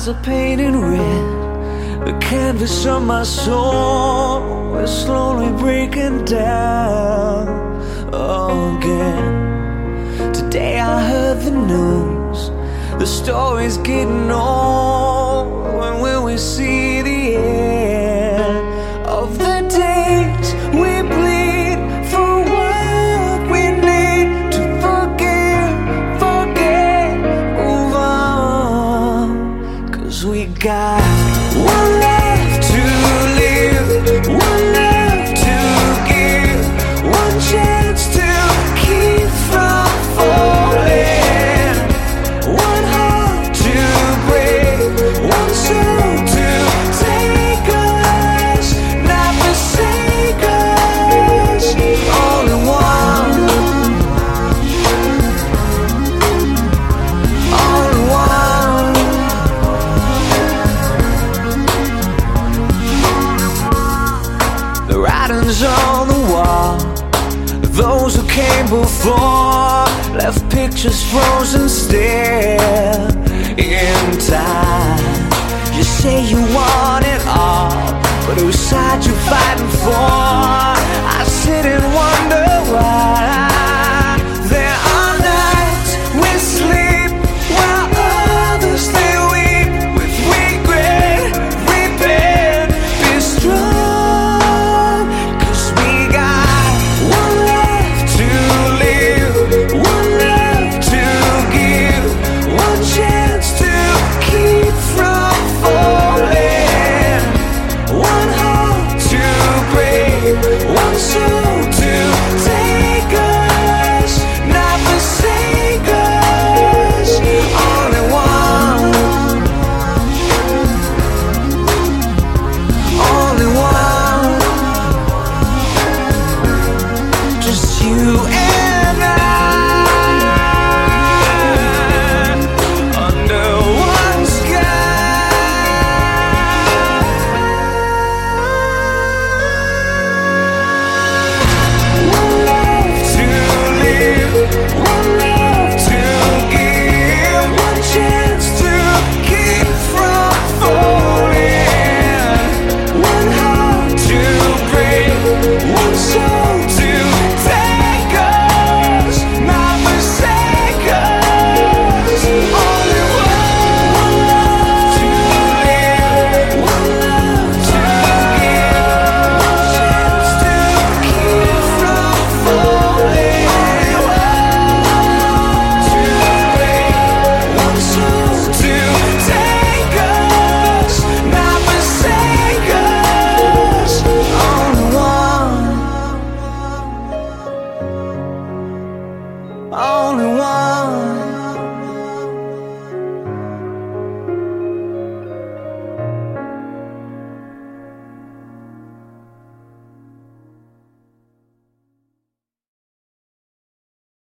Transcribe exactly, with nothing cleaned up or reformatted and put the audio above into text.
are painted red. The canvas of my soul is slowly breaking down again. Today I heard the news, the story's getting old. When will we see the end of the days we bleed for what we need to forgive, forget, move on? 'Cause we got one life to live, one life to give, one chance to keep from falling, one heart to break, one soul to take us, not forsake us. All in one, all in one. The writing's on the wall. Those who came before left pictures frozen still in time. You say you want it all, but whose side you fighting for?